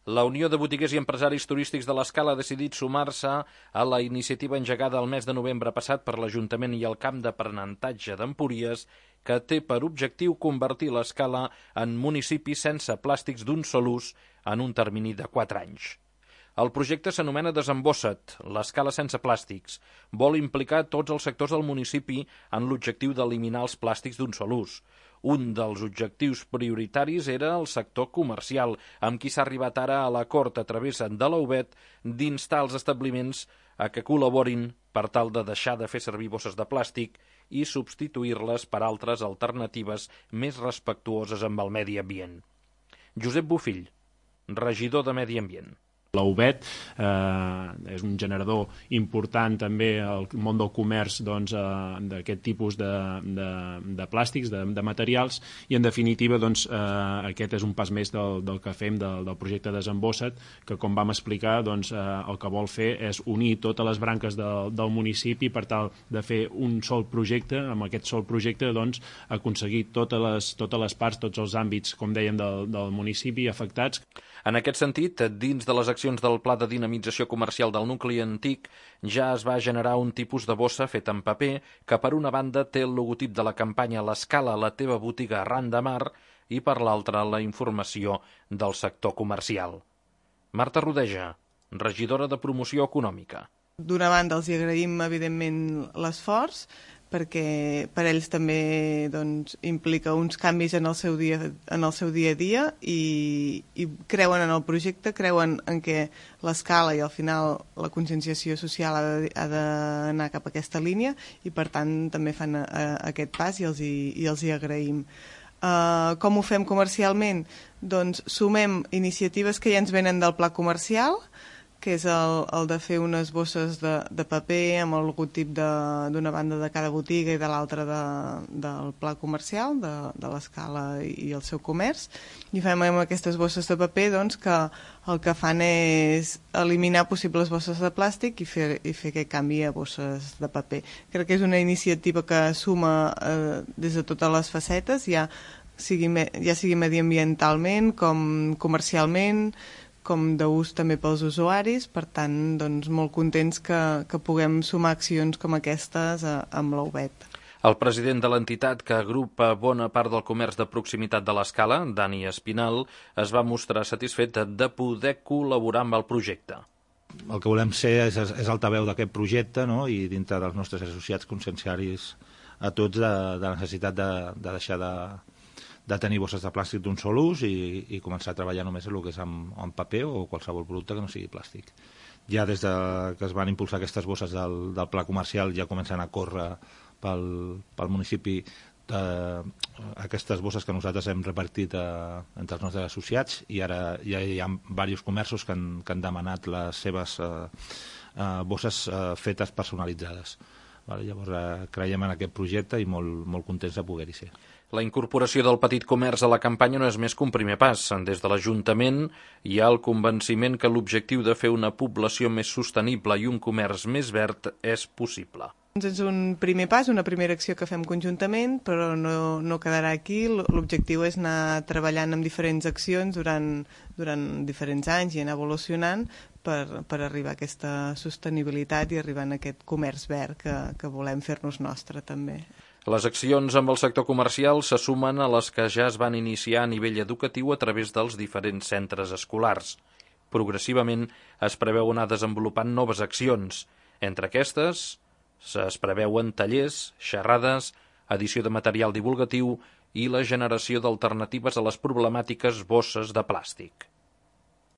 La Unió de Botiguers i Empresaris Turístics de l'Escala ha decidit sumar-se a la iniciativa engegada el mes de novembre passat per l'Ajuntament i el Camp d'Aprenentatge d'Empúries, que té per objectiu convertir l'Escala en municipi sense plàstics d'un sol ús en un termini de 4 anys. El projecte s'anomena Desembossa't, l'Escala sense plàstics. Vol implicar tots els sectors del municipi en l'objectiu d'eliminar els plàstics d'un sol ús. Un dels objectius prioritaris era el sector comercial, amb qui s'ha arribat ara a l'acord a través de la UBET d'instar els establiments a que col·laborin per tal de deixar de fer servir bosses de plàstic i substituir-les per altres alternatives més respectuoses amb el medi ambient. Josep Bofill, regidor de Medi Ambient. La UBET és un generador important també al món del comerç d'aquest tipus de plàstics, de materials, i en definitiva aquest és un pas més del que fem del projecte Desembossa't, que com vam explicar el que vol fer és unir totes les branques del municipi per tal de fer un sol projecte, amb aquest sol projecte aconseguir totes les parts, tots els àmbits, com dèiem, del municipi afectats. En aquest sentit, dins de les accions del Pla de Dinamització Comercial del nucli antic, ja es va generar un tipus de bossa fet en paper que per una banda té el logotip de la campanya L'Escala, la teva botiga arran de mar, i per l'altra la informació del sector comercial. Marta Rodeja, regidora de Promoció Econòmica. D'una banda els agraïm evidentment l'esforç, perquè per ells també implica uns canvis en el seu dia a dia i creuen en el projecte, creuen en què l'escala i al final la conscienciació social ha d'anar cap a aquesta línia i per tant també fan aquest pas i els hi agraïm. Com ho fem comercialment? Doncs sumem iniciatives que ja ens venen del pla comercial, que és el de fer unes bosses de paper amb el logotip d'una banda de cada botiga i de l'altra del pla comercial, de l'Escala i el seu comerç. I fem amb aquestes bosses de paper que el que fan és eliminar possibles bosses de plàstic i fer aquest canvi a bosses de paper. Crec que és una iniciativa que suma des de totes les facetes, ja sigui mediambientalment com comercialment, com d'ús també pels usuaris, per tant, molt contents que puguem sumar accions com aquestes amb la UBET. El president de l'entitat, que agrupa bona part del comerç de proximitat de l'Escala, Dani Espinal, es va mostrar satisfet de poder col·laborar amb el projecte. El que volem ser és altaveu d'aquest projecte, no? I dintre dels nostres associats conscienciaris a tots de la necessitat de deixar de tenir bosses de plàstic d'un sol ús i començar a treballar només en el que és en paper o qualsevol producte que no sigui plàstic. Ja des que es van impulsar aquestes bosses del pla comercial ja comencen a córrer pel municipi aquestes bosses que nosaltres hem repartit entre els nostres associats i ara ja hi ha diversos comerços que han demanat les seves bosses fetes personalitzades. Llavors creiem en aquest projecte i molt contents de poder-hi ser. La incorporació del petit comerç a la campanya no és més que un primer pas. Des de l'Ajuntament hi ha el convenciment que l'objectiu de fer una població més sostenible i un comerç més verd és possible. És un primer pas, una primera acció que fem conjuntament, però no quedarà aquí. L'objectiu és anar treballant amb diferents accions durant diferents anys i anar evolucionant per arribar a aquesta sostenibilitat i arribar a aquest comerç verd que volem fer-nos nostre també. Les accions amb el sector comercial se sumen a les que ja es van iniciar a nivell educatiu a través dels diferents centres escolars. Progressivament es preveu anar desenvolupant noves accions. Entre aquestes es preveuen tallers, xerrades, edició de material divulgatiu i la generació d'alternatives a les problemàtiques bosses de plàstic.